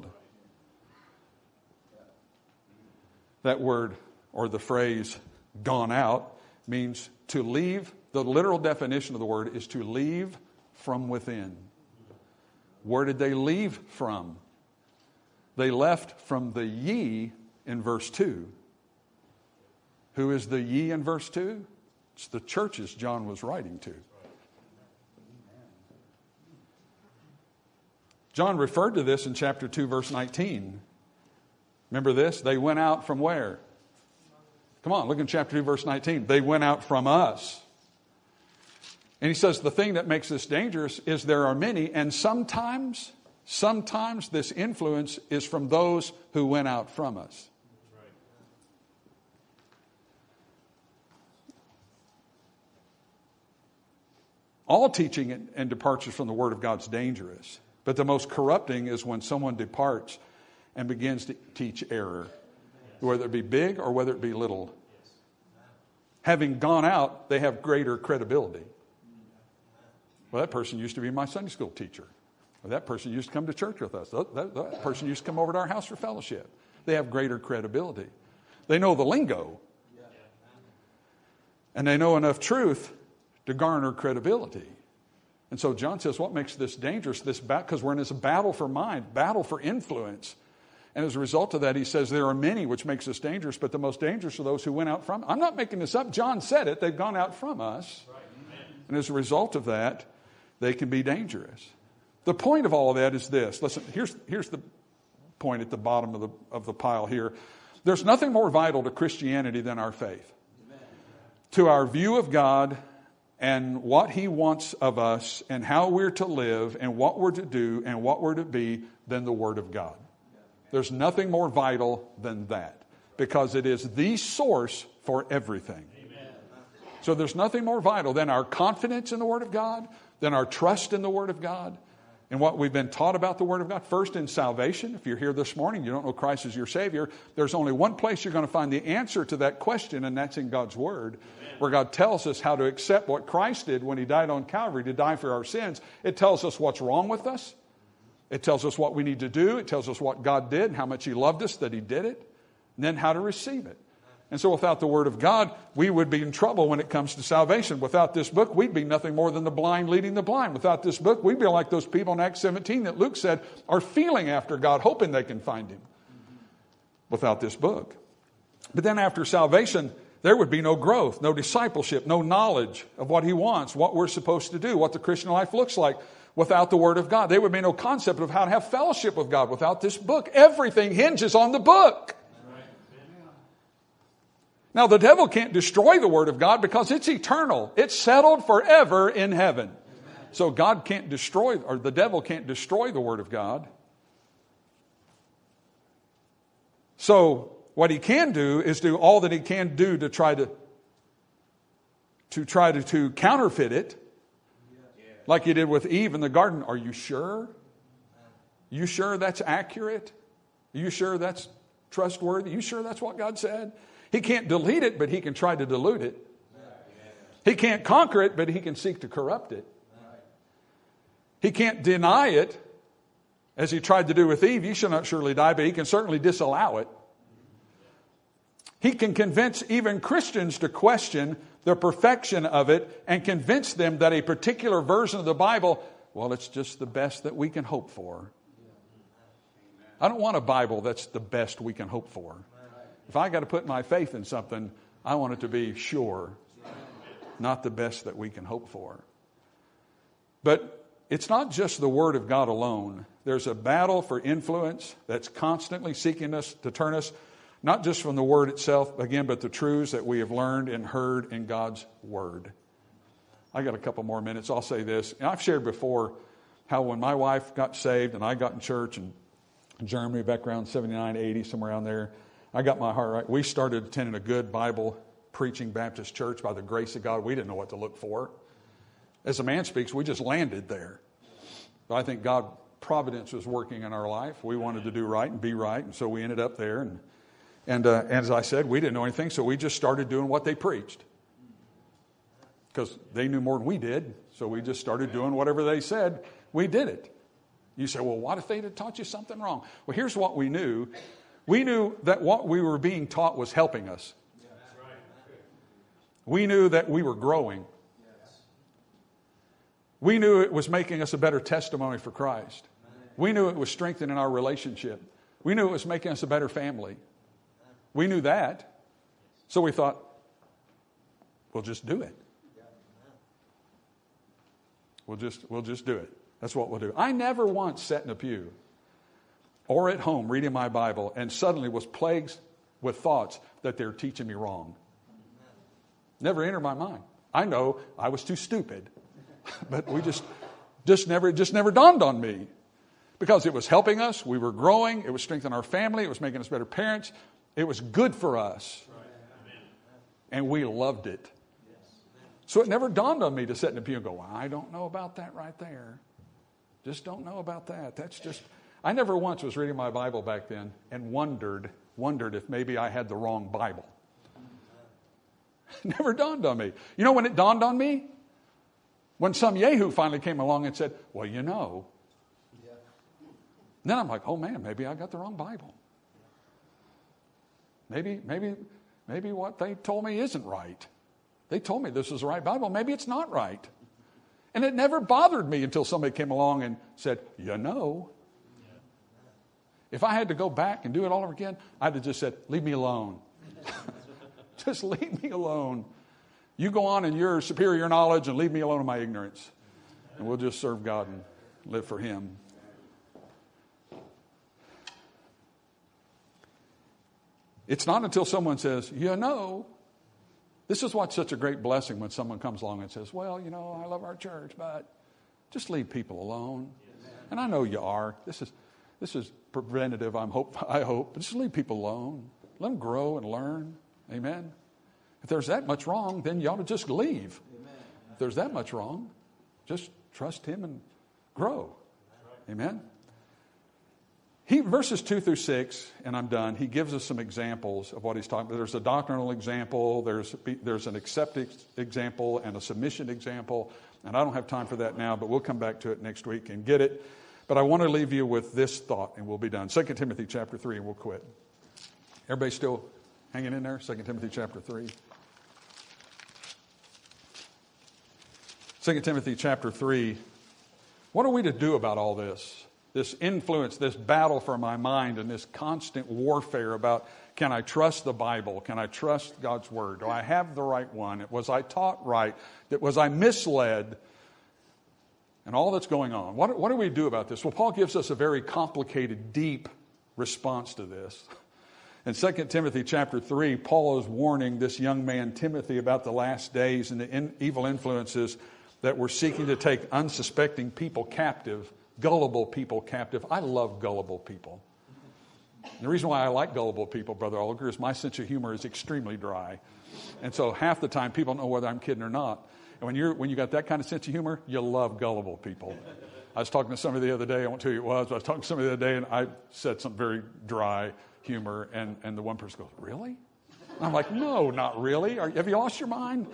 That word or the phrase gone out means to leave. The literal definition of the word is to leave from within. Where did they leave from? They left from the ye in verse two. Who is the ye in verse two? It's the churches John was writing to. John referred to this in chapter two, verse nineteen. Remember this? They went out from where? Come on, look in chapter two, verse nineteen. They went out from us. And he says the thing that makes this dangerous is there are many, and sometimes, sometimes this influence is from those who went out from us. All teaching and departures from the Word of God is dangerous. But the most corrupting is when someone departs and begins to teach error, whether it be big or whether it be little. Having gone out, they have greater credibility. Well, that person used to be my Sunday school teacher. Or that person used to come to church with us. That, that, that person used to come over to our house for fellowship. They have greater credibility. They know the lingo. And they know enough truth to garner credibility. And so John says, what makes this dangerous? This ba- because we're in this battle for mind, battle for influence. And as a result of that, he says there are many, which makes this dangerous, but the most dangerous are those who went out from. I'm not making this up. John said it. They've gone out from us. Right. And as a result of that, they can be dangerous. The point of all of that is this. Listen, here's, here's the point at the bottom of the, of the pile here. There's nothing more vital to Christianity than our faith. Amen. To our view of God and what he wants of us and how we're to live and what we're to do and what we're to be than the Word of God. There's nothing more vital than that because it is the source for everything. Amen. So there's nothing more vital than our confidence in the Word of God, than our trust in the Word of God and what we've been taught about the Word of God. First, in salvation. If you're here this morning, you don't know Christ as your Savior, there's only one place you're going to find the answer to that question, and that's in God's Word, Amen. Where God tells us how to accept what Christ did when he died on Calvary to die for our sins. It tells us what's wrong with us. It tells us what we need to do. It tells us what God did and how much he loved us that he did it, and then how to receive it. And so without the Word of God, we would be in trouble when it comes to salvation. Without this book, we'd be nothing more than the blind leading the blind. Without this book, we'd be like those people in Acts seventeen that Luke said are feeling after God, hoping they can find him. Without this book. But then after salvation, there would be no growth, no discipleship, no knowledge of what he wants, what we're supposed to do, what the Christian life looks like. without the Word of God. There would be no concept of how to have fellowship with God without this book. Everything hinges on the book. Now, the devil can't destroy the Word of God because it's eternal. It's settled forever in heaven. So God can't destroy, or the devil can't destroy the Word of God. So what he can do is do all that he can do to try to, to try to, to counterfeit it. Like he did with Eve in the garden. Are you sure? You sure that's accurate? Are you sure that's trustworthy? You sure that's what God said? He can't delete it, but he can try to dilute it. He can't conquer it, but he can seek to corrupt it. He can't deny it, as he tried to do with Eve. You shall not surely die, but he can certainly disallow it. He can convince even Christians to question the perfection of it and convince them that a particular version of the Bible, well, it's just the best that we can hope for. I don't want a Bible that's the best we can hope for. If I got to put my faith in something, I want it to be sure, not the best that we can hope for. But it's not just the Word of God alone. There's a battle for influence that's constantly seeking us to turn us, not just from the Word itself, again, but the truths that we have learned and heard in God's Word. I got a couple more minutes. I'll say this. I've shared before how when my wife got saved and I got in church in Germany back around seventy-nine, eighty, somewhere around there, I got my heart right. We started attending a good Bible preaching Baptist church by the grace of God. We didn't know what to look for. As a man speaks, we just landed there. But I think God, providence was working in our life. We wanted to do right and be right, and so we ended up there. And and, uh, and as I said, we didn't know anything, so we just started doing what they preached. Because they knew more than we did, so we just started doing whatever they said. We did it. You say, well, what if they had taught you something wrong? Well, here's what we knew. We knew that what we were being taught was helping us. We knew that we were growing. We knew it was making us a better testimony for Christ. We knew it was strengthening our relationship. We knew it was making us a better family. We knew that. So we thought, we'll just do it. We'll just, we'll just do it. That's what we'll do. I never once sat in a pew or at home reading my Bible and suddenly was plagued with thoughts that they're teaching me wrong. Never entered my mind. I know I was too stupid, but we just, just never, just never dawned on me because it was helping us. We were growing. It was strengthening our family. It was making us better parents. It was good for us. And we loved it. So it never dawned on me to sit in the pew and go, well, I don't know about that right there. Just don't know about that. That's just, I never once was reading my Bible back then and wondered, wondered if maybe I had the wrong Bible. It never dawned on me. You know when it dawned on me? When some yahoo finally came along and said, well, you know. Yeah. Then I'm like, oh man, maybe I got the wrong Bible. Maybe, maybe, maybe what they told me isn't right. They told me this is the right Bible. Maybe it's not right. And it never bothered me until somebody came along and said, you know. If I had to go back and do it all over again, I'd have just said, leave me alone. Just leave me alone. You go on in your superior knowledge and leave me alone in my ignorance. And we'll just serve God and live for Him. It's not until someone says, you know. This is what's such a great blessing when someone comes along and says, well, you know, I love our church, but just leave people alone. And I know you are. This is this is preventative, I'm hope, I hope. But just leave people alone. Let them grow and learn. Amen. If there's that much wrong, then you ought to just leave. If there's that much wrong, just trust Him and grow. Amen. He, verses two through six, and I'm done, he gives us some examples of what he's talking about. There's a doctrinal example, there's, there's an acceptance example, and a submission example. And I don't have time for that now, but we'll come back to it next week and get it. But I want to leave you with this thought, and we'll be done. Second Timothy chapter three, and we'll quit. Everybody still hanging in there? Second Timothy chapter three. Second Timothy chapter three. What are we to do about all this? This influence, this battle for my mind, and this constant warfare about, can I trust the Bible? Can I trust God's Word? Do I have the right one? Was I taught right? Was I misled? and all that's going on. What, what do we do about this? Well, Paul gives us a very complicated, deep response to this. In Second Timothy chapter three, Paul is warning this young man, Timothy, about the last days and the in, evil influences that were seeking to take unsuspecting people captive, gullible people captive. I love gullible people. And the reason why I like gullible people, Brother Oliver, is my sense of humor is extremely dry. And so half the time people don't know whether I'm kidding or not. And when you're when you got that kind of sense of humor, you love gullible people. I was talking to somebody the other day, I won't tell you who it was, but I was talking to somebody the other day and I said some very dry humor, and, and the one person goes, "Really?" And I'm like, "No, not really. Are, have you lost your mind?"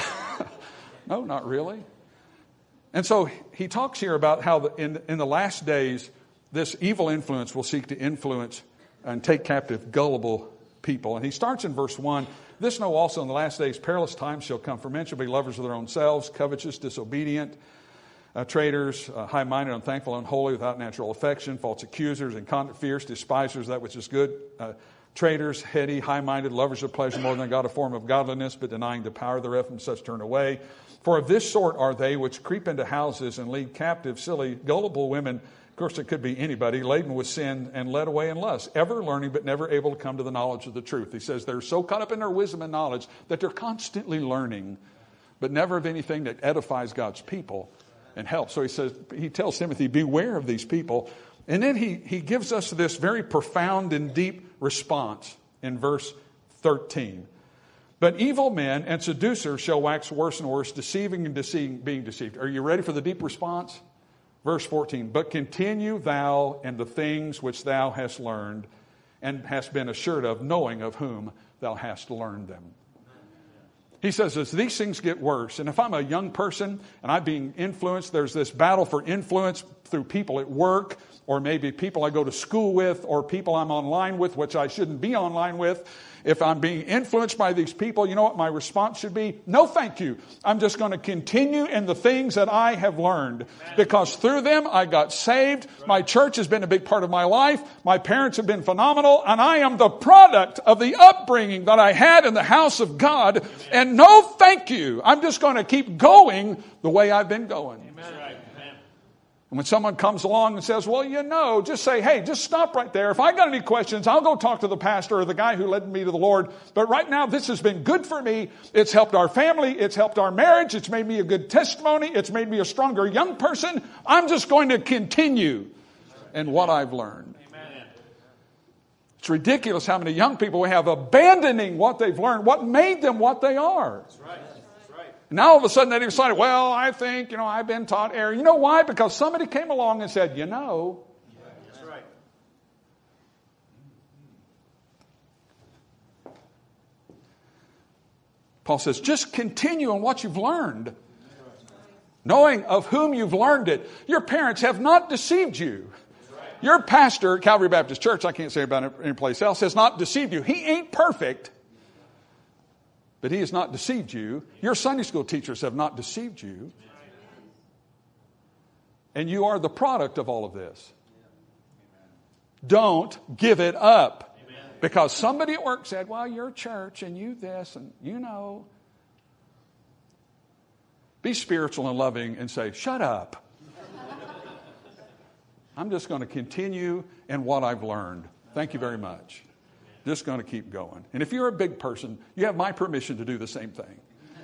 No, not really. And so he talks here about how the, in, in the last days, this evil influence will seek to influence and take captive gullible people. And he starts in verse one. This know also in the last days perilous times shall come, for men shall be lovers of their own selves, covetous, disobedient, uh, traitors, uh, high-minded, unthankful, unholy, without natural affection, false accusers, incontinent, fierce, despisers that which is good, uh, traitors, heady, high-minded, lovers of pleasure more than God, a form of godliness, but denying the power thereof, from such turn away. For of this sort are they which creep into houses and lead captive silly, gullible women. Of course, it could be anybody, laden with sin and led away in lust, ever learning but never able to come to the knowledge of the truth. He says they're so caught up in their wisdom and knowledge that they're constantly learning, but never of anything that edifies God's people and helps. So he says, he tells Timothy, beware of these people. And then he, he gives us this very profound and deep response in verse thirteen. But evil men and seducers shall wax worse and worse, deceiving and deceiving, being deceived. Are you ready for the deep response? Verse fourteen, but continue thou in the things which thou hast learned and hast been assured of, knowing of whom thou hast learned them. He says, as these things get worse, and if I'm a young person and I'm being influenced, there's this battle for influence through people at work, or maybe people I go to school with, or people I'm online with, which I shouldn't be online with. If I'm being influenced by these people, you know what my response should be? No, thank you. I'm just going to continue in the things that I have learned, because through them I got saved. My church has been a big part of my life. My parents have been phenomenal, and I am the product of the upbringing that I had in the house of God. And no, thank you. I'm just going to keep going the way I've been going. Amen. And when someone comes along and says, well, you know, just say, hey, just stop right there. If I got any questions, I'll go talk to the pastor or the guy who led me to the Lord. But right now, this has been good for me. It's helped our family. It's helped our marriage. It's made me a good testimony. It's made me a stronger young person. I'm just going to continue in what I've learned. Amen. It's ridiculous how many young people we have abandoning what they've learned, what made them what they are. That's right. Now all of a sudden they decided, well, I think, you know, I've been taught error. You know why? Because somebody came along and said, you know. That's right. Paul says, just continue on what you've learned, knowing of whom you've learned it. Your parents have not deceived you. Your pastor at Calvary Baptist Church, I can't say about it any place else, has not deceived you. He ain't perfect. But he has not deceived you. Your Sunday school teachers have not deceived you. And you are the product of all of this. Don't give it up. Because somebody at work said, well, you're church and you this and you know. Be spiritual and loving and say, shut up. I'm just going to continue in what I've learned. Thank you very much. Just going to keep going. And if you're a big person, you have my permission to do the same thing.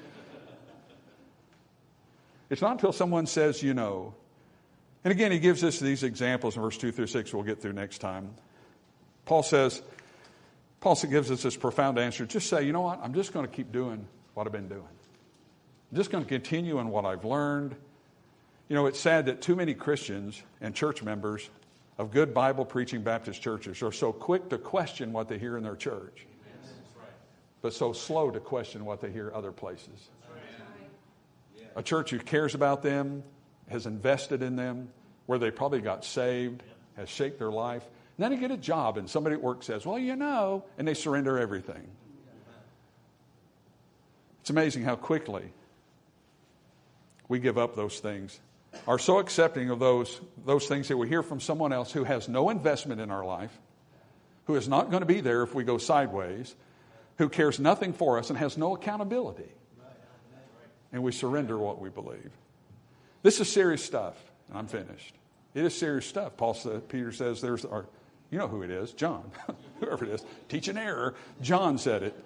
It's not until someone says, you know. And again, he gives us these examples in verse two through six we'll get through next time. Paul says, Paul gives us this profound answer. Just say, you know what? I'm just going to keep doing what I've been doing. I'm just going to continue in what I've learned. You know, it's sad that too many Christians and church members of good Bible-preaching Baptist churches are so quick to question what they hear in their church, but so slow to question what they hear other places. A church who cares about them, has invested in them, where they probably got saved, has shaped their life. And then they get a job and somebody at work says, well, you know, and they surrender everything. It's amazing how quickly we give up those things, are so accepting of those, those things that we hear from someone else who has no investment in our life, who is not going to be there if we go sideways, who cares nothing for us and has no accountability. And we surrender what we believe. This is serious stuff, and I'm finished. It is serious stuff. Paul said, Peter says, there's, or you know who it is, John, whoever it is, teach an error. John said it.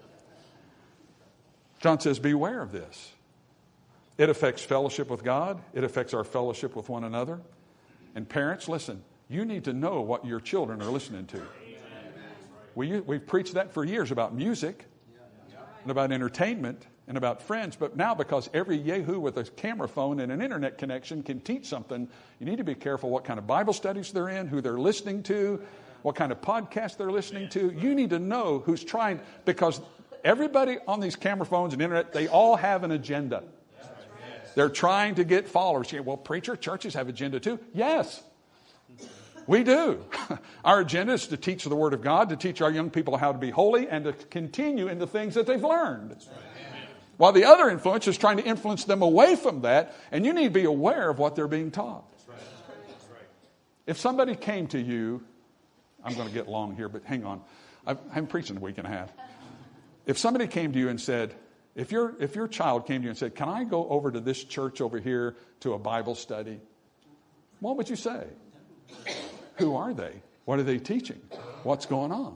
John says, beware of this. It affects fellowship with God. It affects our fellowship with one another. And parents, listen, you need to know what your children are listening to. We, we've preached that for years about music and about entertainment and about friends. But now, because every yahoo with a camera phone and an internet connection can teach something, you need to be careful what kind of Bible studies they're in, who they're listening to, what kind of podcast they're listening to. You need to know who's trying, because everybody on these camera phones and internet, they all have an agenda. They're trying to get followers. Well, preacher, churches have agenda too. Yes, we do. Our agenda is to teach the Word of God, to teach our young people how to be holy, and to continue in the things that they've learned. While the other influence is trying to influence them away from that, and you need to be aware of what they're being taught. If somebody came to you, I'm going to get long here, but hang on. I've, I'm preaching a week and a half. If somebody came to you and said, if your if your child came to you and said, can I go over to this church over here to a Bible study? What would you say? Who are they? What are they teaching? What's going on?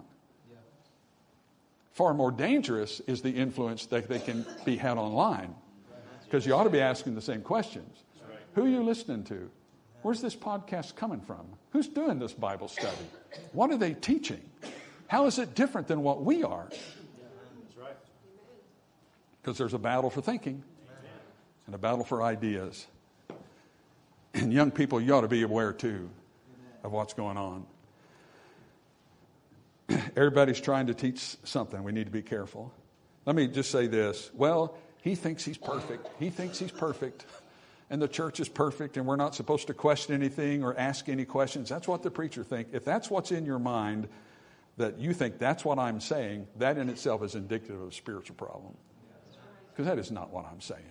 Far more dangerous is the influence that they can be had online. Because you ought to be asking the same questions. Who are you listening to? Where's this podcast coming from? Who's doing this Bible study? What are they teaching? How is it different than what we are? Because there's a battle for thinking and a battle for ideas. And young people, you ought to be aware too of what's going on. Everybody's trying to teach something. We need to be careful. Let me just say this. Well, he thinks he's perfect. He thinks he's perfect. And the church is perfect, and we're not supposed to question anything or ask any questions. That's what the preacher thinks. If that's what's in your mind, that you think that's what I'm saying, that in itself is indicative of a spiritual problem. Because that is not what I'm saying.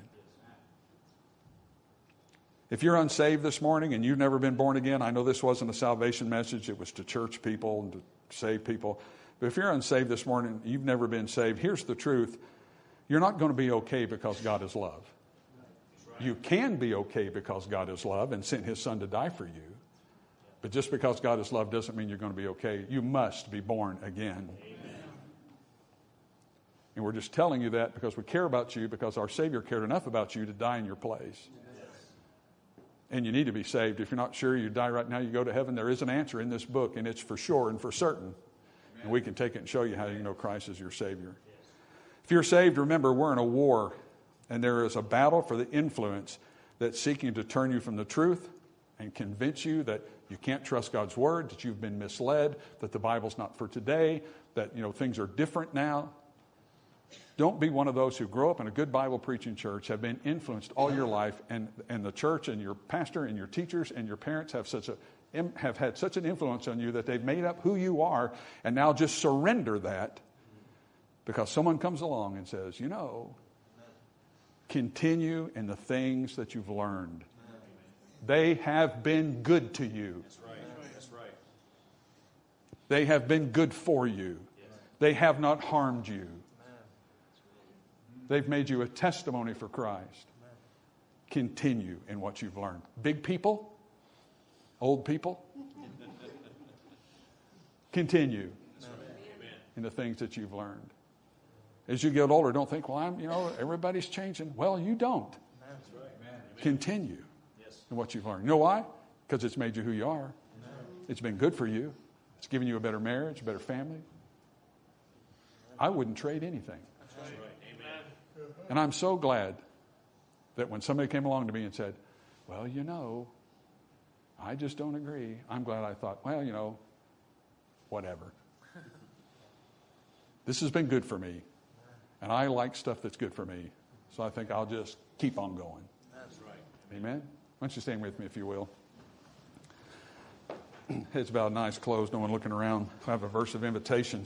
If you're unsaved this morning and you've never been born again, I know this wasn't a salvation message. It was to church people and to save people. But if you're unsaved this morning, you've never been saved, here's the truth. You're not going to be okay because God is love. You can be okay because God is love and sent His Son to die for you. But just because God is love doesn't mean you're going to be okay. You must be born again. Amen. And we're just telling you that because we care about you, because our Savior cared enough about you to die in your place. And you need to be saved. If you're not sure you die right now, you go to heaven. There is an answer in this book, and it's for sure and for certain. And we can take it and show you how you know Christ is your Savior. If you're saved, remember, we're in a war, and there is a battle for the influence that's seeking to turn you from the truth and convince you that you can't trust God's Word, that you've been misled, that the Bible's not for today, that, you know, things are different now. Don't be one of those who grow up in a good Bible preaching church, have been influenced all your life, and, and the church and your pastor and your teachers and your parents have such a have had such an influence on you that they've made up who you are, and now just surrender that because someone comes along and says, you know, continue in the things that you've learned. They have been good to you. That's right. That's right. They have been good for you. They have not harmed you. They've made you a testimony for Christ. Continue in what you've learned. Big people, old people, continue in the things that you've learned. As you get older, don't think, well, I'm, you know, everybody's changing. Well, you don't. Continue in what you've learned. You know why? Because it's made you who you are. It's been good for you. It's given you a better marriage, a better family. I wouldn't trade anything. And I'm so glad that when somebody came along to me and said, well, you know, I just don't agree. I'm glad I thought, well, you know, whatever. This has been good for me. And I like stuff that's good for me. So I think I'll just keep on going. That's right. Amen? Why don't you stand with me, if you will? Heads bowed, eyes closed, no one looking around. I have a verse of invitation.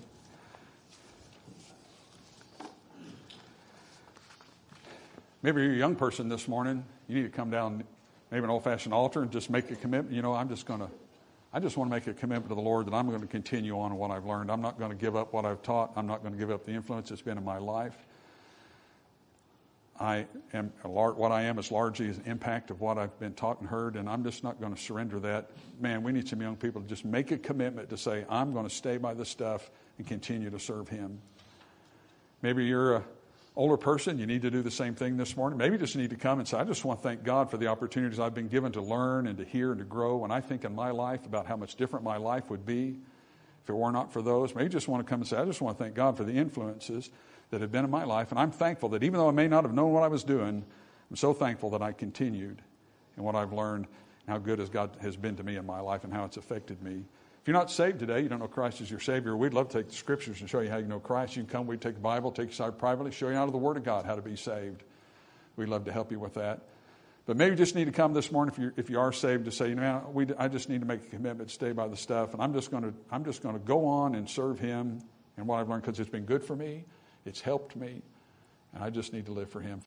Maybe you're a young person this morning. You need to come down, maybe an old-fashioned altar, and just make a commitment. You know, I'm just going to, I just want to make a commitment to the Lord that I'm going to continue on what I've learned. I'm not going to give up what I've taught. I'm not going to give up the influence that's been in my life. I am a lar- what I am is largely an impact of what I've been taught and heard, and I'm just not going to surrender that. Man, we need some young people to just make a commitment to say, I'm going to stay by this stuff and continue to serve Him. Maybe you're a older person, you need to do the same thing this morning. Maybe you just need to come and say, I just want to thank God for the opportunities I've been given to learn and to hear and to grow. When I think in my life about how much different my life would be if it were not for those, maybe you just want to come and say, I just want to thank God for the influences that have been in my life. And I'm thankful that even though I may not have known what I was doing, I'm so thankful that I continued in what I've learned and how good as God has been to me in my life and how it's affected me. If you're not saved today, you don't know Christ as your Savior, we'd love to take the Scriptures and show you how you know Christ. You can come, we'd take the Bible, take you aside privately, show you out of the Word of God how to be saved. We'd love to help you with that. But maybe you just need to come this morning if you if you are saved to say, you know, we, I just need to make a commitment to stay by the stuff, and I'm just going to I'm just going to go on and serve Him and what I've learned because it's been good for me, it's helped me, and I just need to live for Him.